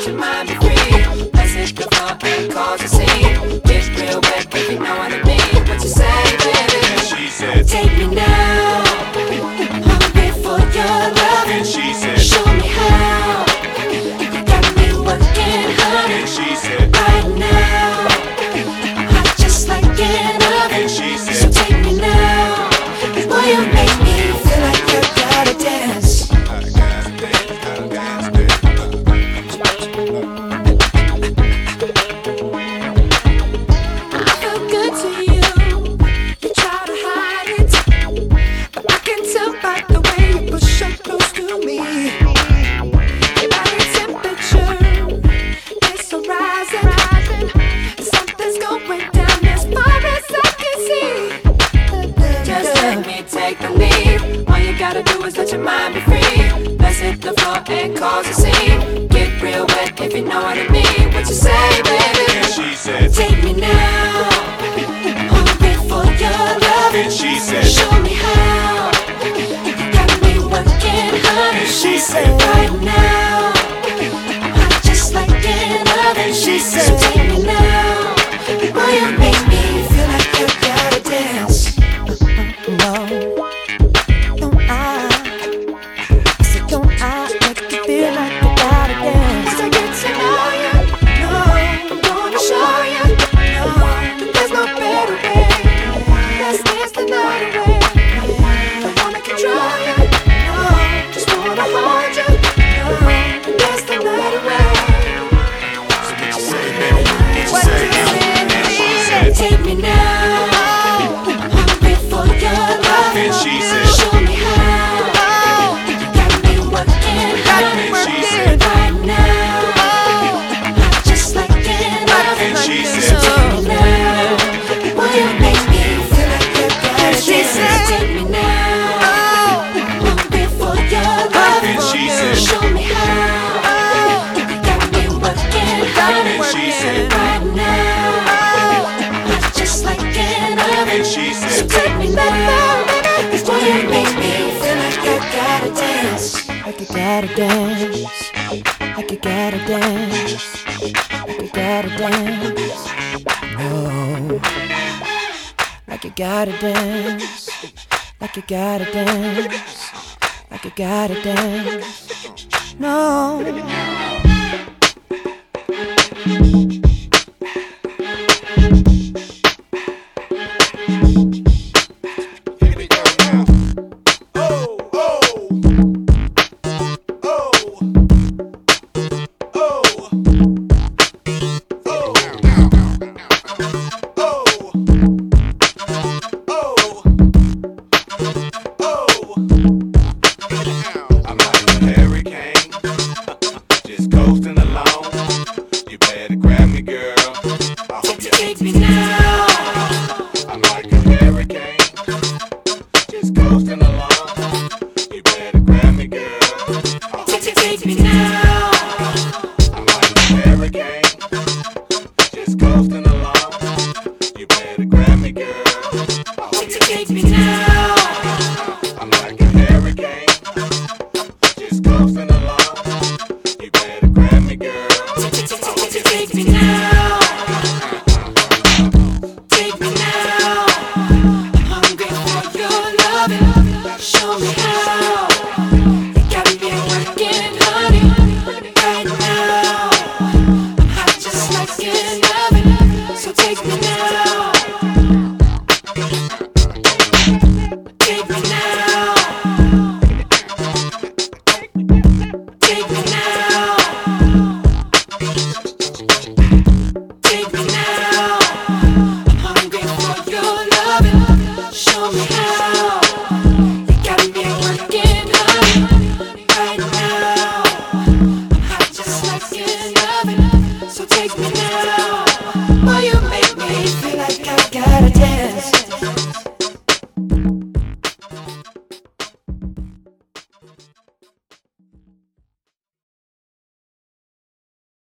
let your mind be free. Let's hit the floor and cause a scene. Get real wet if you know what I mean. What you say, baby? And she said, take me now. Hungry for your love. and she said, show me how. You got me working hard. and she said, right now. Hot just like an oven. and she So said, take me now. Boy, you make me feel like you gotta dance. I gotta dance, I gotta dance. I feel good to you. You try to hide it, but I can tell by the way you push up close to me. Your body temperature is so rising. Something's going down as far as I can see. Just let me take the lead. All you gotta do is let your mind be free. Let's hit the floor and cause a scene. Get real wet if you know what I mean. What you say, baby? And she said, Take me now. Hungry for your love. and she said, Show me how. You got me working hard. and she said, right now. Hot just like an oven. and she So said, take me now. Boy, you make me feel like you gotta dance. No, don't I said don't I make you feel like you gotta dance. Once I get to know you, no, I'm gonna show you, no, there's no better way. Let's dance the night away. Don't wanna control you, no, just wanna hold you, no, dance the night away. what you say, baby? What you say? And she said, Take me now. Hungry for your love. and she said, Show me how. You got me working hard. and she said, right now. Hot just like an oven. and she So said, take me now. Boy, you make me feel like you gotta dance. Take me now. Hungry for your love. and she said, Show me how. You got me working hard. and she said, right now. Hot just like an oven. and she So said, take me now. This boy, you make me feel like you gotta dance. Like you gotta dance. Like you gotta dance. Like you gotta dance. No. Like you gotta dance. Like you gotta dance. Like you gotta dance. No.